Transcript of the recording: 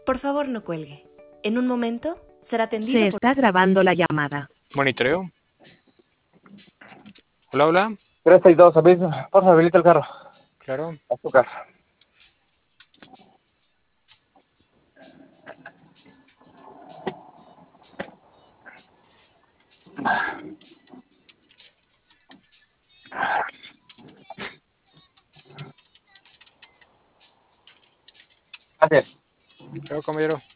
Por favor, no cuelgue. En un momento será atendido Se por... está grabando la llamada. Monitoreo. Hola, hola. 362, aviso. Por favor, habilita el carro. Claro. Azúcar. Gracias. Claro, caballero.